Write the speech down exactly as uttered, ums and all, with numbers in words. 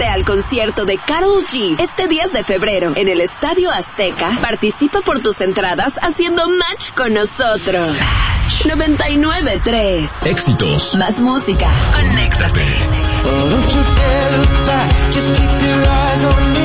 Asiste al concierto de Karol G este diez de febrero en el Estadio Azteca. Participa por tus entradas haciendo match con nosotros. noventa y nueve punto tres. Éxitos. Más música. Conéctate. Oh, don't you dare look back. Just keep your eyes on me.